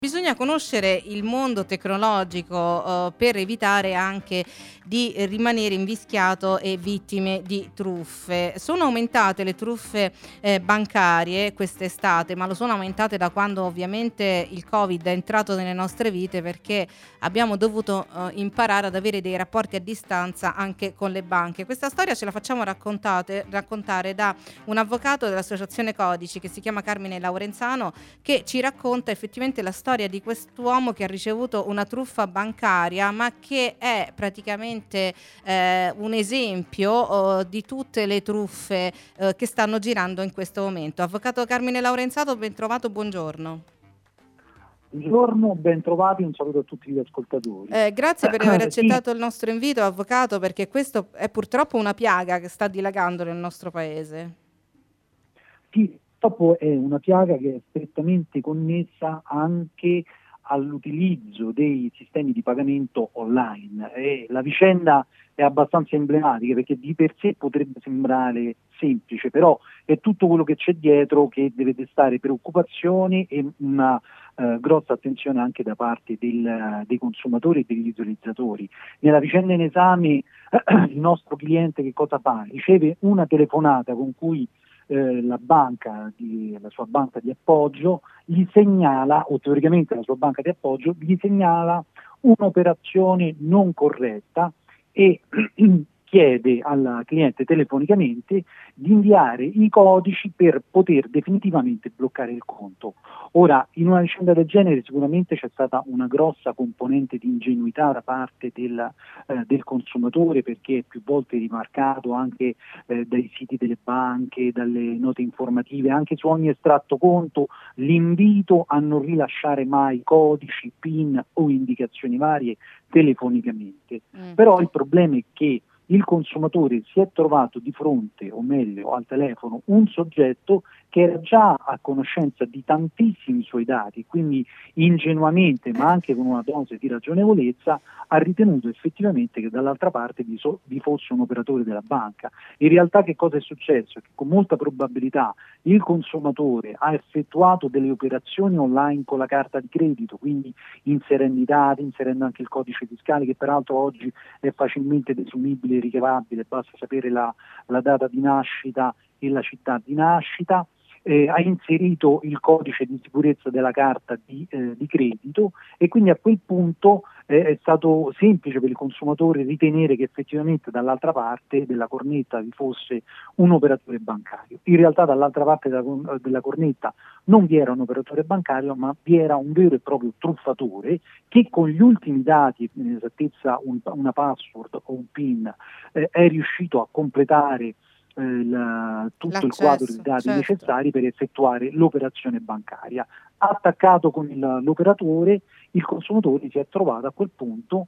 Bisogna conoscere il mondo tecnologico, per evitare anche di rimanere invischiato e vittime di truffe. Sono aumentate le truffe, bancarie quest'estate, ma lo sono aumentate da quando ovviamente il Covid è entrato nelle nostre vite, perché abbiamo dovuto, imparare ad avere dei rapporti a distanza anche con le banche. Questa storia ce la facciamo raccontare da un avvocato dell'associazione Codici, che si chiama Carmine Laurenzano, che ci racconta effettivamente la storia di quest'uomo che ha ricevuto una truffa bancaria, ma che è praticamente un esempio di tutte le truffe che stanno girando in questo momento. Avvocato Carmine Laurenzano, ben trovato, buongiorno. Buongiorno, ben trovati, un saluto a tutti gli ascoltatori. Grazie per aver Sì, accettato il nostro invito, avvocato, perché questo è purtroppo una piaga che sta dilagando nel nostro paese. sì, purtroppo è una piaga che è strettamente connessa anche all'utilizzo dei sistemi di pagamento online e la vicenda è abbastanza emblematica perché di per sé potrebbe sembrare semplice, però è tutto quello che c'è dietro che deve destare preoccupazione e una grossa attenzione anche da parte dei consumatori e degli utilizzatori. Nella vicenda in esame il nostro cliente che cosa fa? Riceve una telefonata con cui la sua banca di appoggio gli segnala, o teoricamente la sua banca di appoggio, gli segnala un'operazione non corretta e chiede al cliente telefonicamente di inviare i codici per poter definitivamente bloccare il conto. Ora, in una vicenda del genere sicuramente c'è stata una grossa componente di ingenuità da parte del consumatore, perché è più volte rimarcato anche dai siti delle banche, dalle note informative, anche su ogni estratto conto, l'invito a non rilasciare mai codici, PIN o indicazioni varie telefonicamente. Però il problema è che il consumatore si è trovato di fronte, o meglio al telefono, un soggetto che era già a conoscenza di tantissimi suoi dati, quindi ingenuamente, ma anche con una dose di ragionevolezza, ha ritenuto effettivamente che dall'altra parte vi fosse un operatore della banca. In realtà che cosa è successo? Che con molta probabilità il consumatore ha effettuato delle operazioni online con la carta di credito, quindi inserendo i dati, inserendo anche il codice fiscale, che peraltro oggi è facilmente desumibile e ricavabile, basta sapere la data di nascita e la città di nascita. Ha inserito il codice di sicurezza della carta di credito e quindi a quel punto è stato semplice per il consumatore ritenere che effettivamente dall'altra parte della cornetta vi fosse un operatore bancario. In realtà dall'altra parte della cornetta non vi era un operatore bancario, ma vi era un vero e proprio truffatore che con gli ultimi dati, in esattezza una password o un PIN, è riuscito a completare tutto il quadro di L'accesso, dati certo. necessari per effettuare l'operazione bancaria. Attaccato con l'operatore, il consumatore si è trovato a quel punto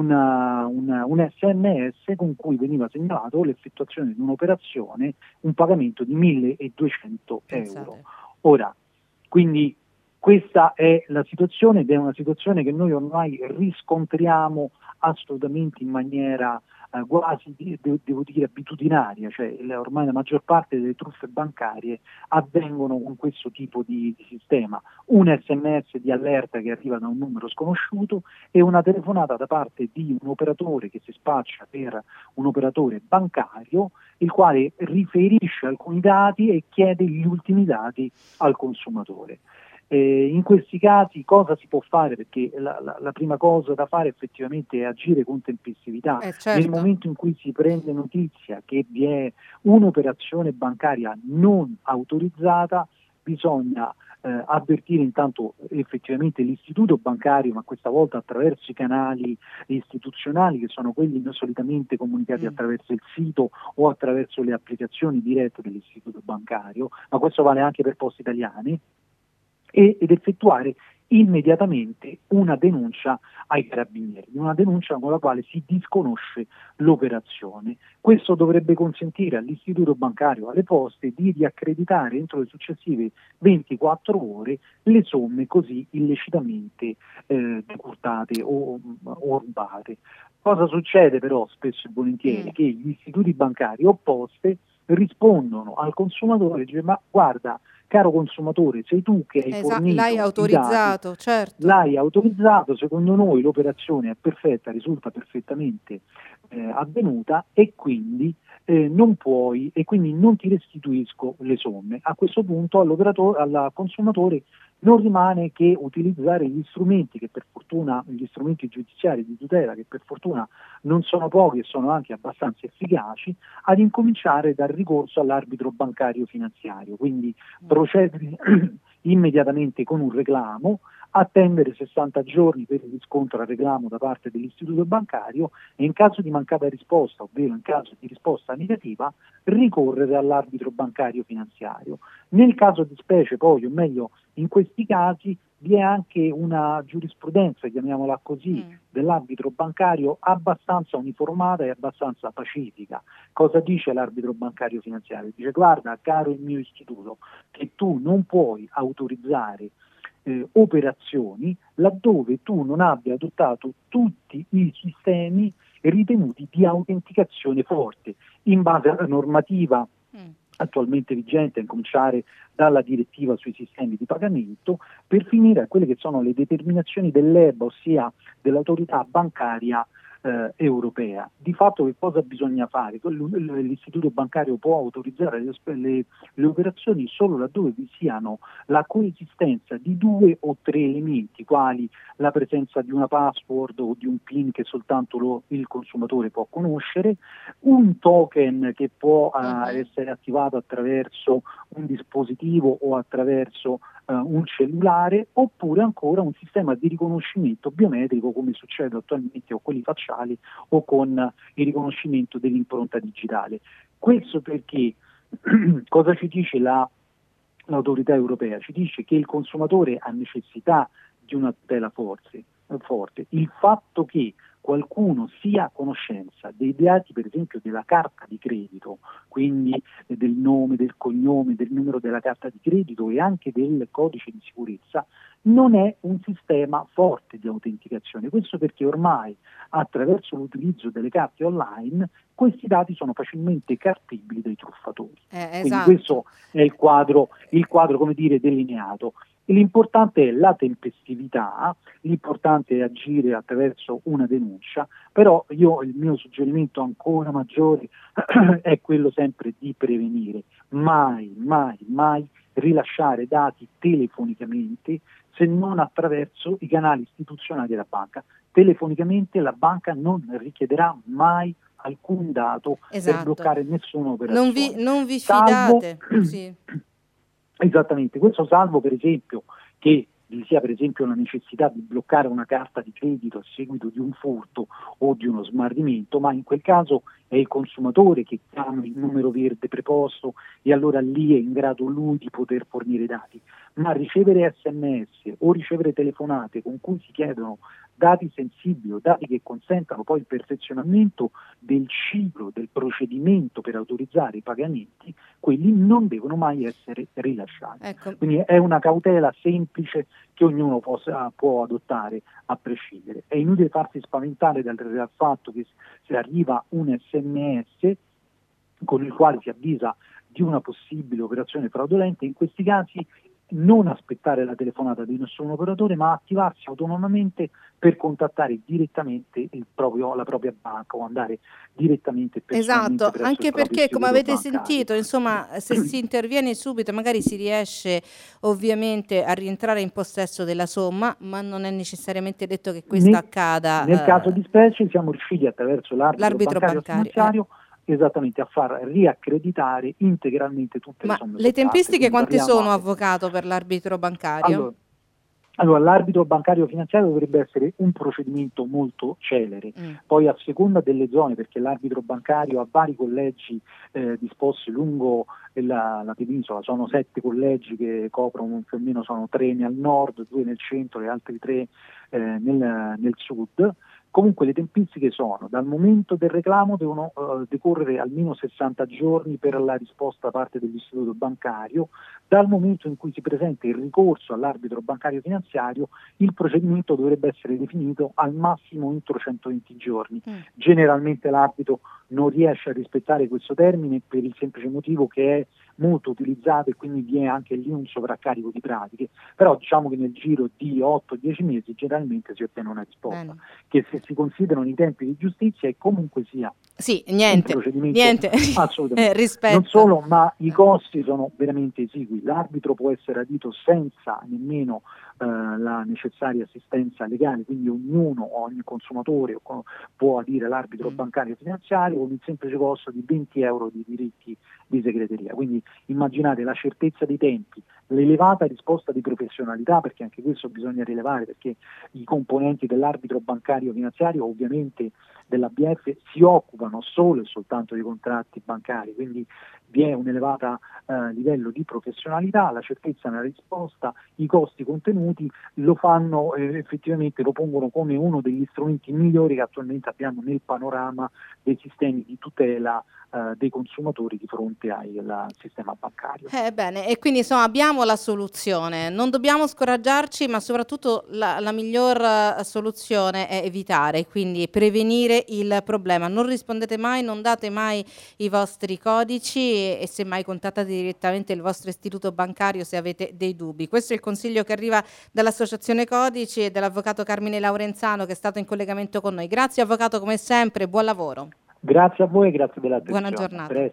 un SMS con cui veniva segnalato l'effettuazione di un'operazione, un pagamento di 1.200 euro. Pensate. Ora, quindi questa è la situazione ed è una situazione che noi ormai riscontriamo assolutamente in maniera quasi, devo dire, abitudinaria, cioè ormai la maggior parte delle truffe bancarie avvengono con questo tipo di sistema, un SMS di allerta che arriva da un numero sconosciuto e una telefonata da parte di un operatore che si spaccia per un operatore bancario, il quale riferisce alcuni dati e chiede gli ultimi dati al consumatore. In questi casi cosa si può fare? Perché la prima cosa da fare effettivamente è agire con tempestività. Nel Certo. momento in cui si prende notizia che vi è un'operazione bancaria non autorizzata, bisogna avvertire intanto effettivamente l'istituto bancario, ma questa volta attraverso i canali istituzionali che sono quelli non solitamente comunicati Mm. attraverso il sito o attraverso le applicazioni dirette dell'istituto bancario, ma questo vale anche per Poste Italiane, ed effettuare immediatamente una denuncia ai carabinieri, una denuncia con la quale si disconosce l'operazione. Questo dovrebbe consentire all'istituto bancario, alle poste, di riaccreditare entro le successive 24 ore le somme così illecitamente decurtate o rubate. Cosa succede però spesso e volentieri? Mm. Che gli istituti bancari o poste rispondono al consumatore e dice ma guarda, caro consumatore, sei tu che hai fornito l'hai i dati, autorizzato, certo. l'hai autorizzato, secondo noi l'operazione è perfetta, risulta perfettamente avvenuta e quindi non puoi, e quindi non ti restituisco le somme. A questo punto al consumatore non rimane che utilizzare gli strumenti che per fortuna, gli strumenti giudiziari di tutela che per fortuna non sono pochi e sono anche abbastanza efficaci, ad incominciare dal ricorso all'arbitro bancario finanziario, quindi procedere immediatamente con un reclamo, attendere 60 giorni per il riscontro al reclamo da parte dell'istituto bancario e in caso di mancata risposta, ovvero in caso di risposta negativa, ricorrere all'arbitro bancario finanziario. Nel caso di specie poi, o meglio in questi casi, vi è anche una giurisprudenza, chiamiamola così, dell'arbitro bancario abbastanza uniformata e abbastanza pacifica. Cosa dice l'arbitro bancario finanziario? Dice: guarda, caro il mio istituto, che tu non puoi autorizzare operazioni laddove tu non abbia adottato tutti i sistemi ritenuti di autenticazione forte in base alla normativa attualmente vigente, a cominciare dalla direttiva sui sistemi di pagamento, per finire a quelle che sono le determinazioni dell'EBA, ossia dell'autorità bancaria europea. Di fatto che cosa bisogna fare? L'istituto bancario può autorizzare le operazioni solo laddove vi siano la coesistenza di 2 o 3 elementi, quali la presenza di una password o di un PIN che soltanto il consumatore può conoscere, un token che può essere attivato attraverso un dispositivo o attraverso un cellulare, oppure ancora un sistema di riconoscimento biometrico come succede attualmente o quelli facciali o con il riconoscimento dell'impronta digitale. Questo perché cosa ci dice l'autorità europea? Ci dice che il consumatore ha necessità di una tutela forte. Il fatto che qualcuno sia a conoscenza dei dati, per esempio della carta di credito, quindi del nome, del cognome, del numero della carta di credito e anche del codice di sicurezza, non è un sistema forte di autenticazione. Questo perché ormai attraverso l'utilizzo delle carte online questi dati sono facilmente carpibili dai truffatori. Quindi questo è il quadro come dire delineato. L'importante è la tempestività, l'importante è agire attraverso una denuncia, però il mio suggerimento ancora maggiore è quello sempre di prevenire, mai rilasciare dati telefonicamente se non attraverso i canali istituzionali della banca. Telefonicamente la banca non richiederà mai alcun dato per bloccare nessuna operazione. Non vi fidate. Sì. Esattamente, questo salvo per esempio che vi sia per esempio la necessità di bloccare una carta di credito a seguito di un furto o di uno smarrimento, ma in quel caso è il consumatore che chiama il numero verde preposto e allora lì è in grado lui di poter fornire i dati, ma ricevere SMS o ricevere telefonate con cui si chiedono dati sensibili o dati che consentano poi il perfezionamento del ciclo, del procedimento per autorizzare i pagamenti, quelli non devono mai essere rilasciati. Ecco. Quindi è una cautela semplice che ognuno può adottare a prescindere. È inutile farsi spaventare dal fatto che se arriva un SMS con il quale si avvisa di una possibile operazione fraudolenta, in questi casi non aspettare la telefonata di nessun operatore, ma attivarsi autonomamente per contattare direttamente la propria banca o andare direttamente personalmente esatto, presso anche il proprio perché come istituto avete bancario. sentito, insomma, se si interviene subito magari si riesce ovviamente a rientrare in possesso della somma, ma non è necessariamente detto che questo accada. Nel caso di specie siamo riusciti attraverso l'arbitro bancario finanziario esattamente a far riaccreditare integralmente tutte le somme le tempistiche quante sono, anche avvocato, per l'arbitro bancario? Allora, l'arbitro bancario finanziario dovrebbe essere un procedimento molto celere, poi a seconda delle zone, perché l'arbitro bancario ha vari collegi disposti lungo la penisola, sono 7 collegi che coprono più o meno, sono 3 nel nord, 2 nel centro e altri 3 nel sud. Comunque le tempistiche sono: dal momento del reclamo devono decorrere almeno 60 giorni per la risposta da parte dell'istituto bancario, dal momento in cui si presenta il ricorso all'arbitro bancario finanziario il procedimento dovrebbe essere definito al massimo entro 120 giorni. Generalmente l'arbitro non riesce a rispettare questo termine per il semplice motivo che è molto utilizzato e quindi vi è anche lì un sovraccarico di pratiche, però diciamo che nel giro di 8-10 mesi generalmente si ottiene una risposta, Bene. che se si considerano i tempi di giustizia e comunque sia Sì, un niente, procedimento niente assolutamente. rispetto. Non solo, ma i costi sono veramente esigui. L'arbitro può essere adito senza nemmeno la necessaria assistenza legale, quindi ogni consumatore può adire l'arbitro bancario e finanziario con il semplice costo di 20 euro di diritti di segreteria. Quindi immaginate la certezza dei tempi, l'elevata risposta di professionalità, perché anche questo bisogna rilevare, perché i componenti dell'arbitro bancario finanziario ovviamente dell'ABF si occupano solo e soltanto di contratti bancari, quindi vi è un elevato livello di professionalità, la certezza nella risposta, i costi contenuti lo fanno effettivamente, lo pongono come uno degli strumenti migliori che attualmente abbiamo nel panorama dei sistemi di tutela dei consumatori di fronte al sistema bancario. Bene, e quindi insomma abbiamo la soluzione, non dobbiamo scoraggiarci, ma soprattutto la miglior soluzione è evitare, quindi prevenire il problema. Non rispondete mai, non date mai i vostri codici e semmai contattate direttamente il vostro istituto bancario se avete dei dubbi. Questo è il consiglio che arriva dall'Associazione Codici e dall'avvocato Carmine Laurenzano che è stato in collegamento con noi. Grazie avvocato come sempre, buon lavoro. Grazie a voi e grazie Buona dell'attenzione. giornata.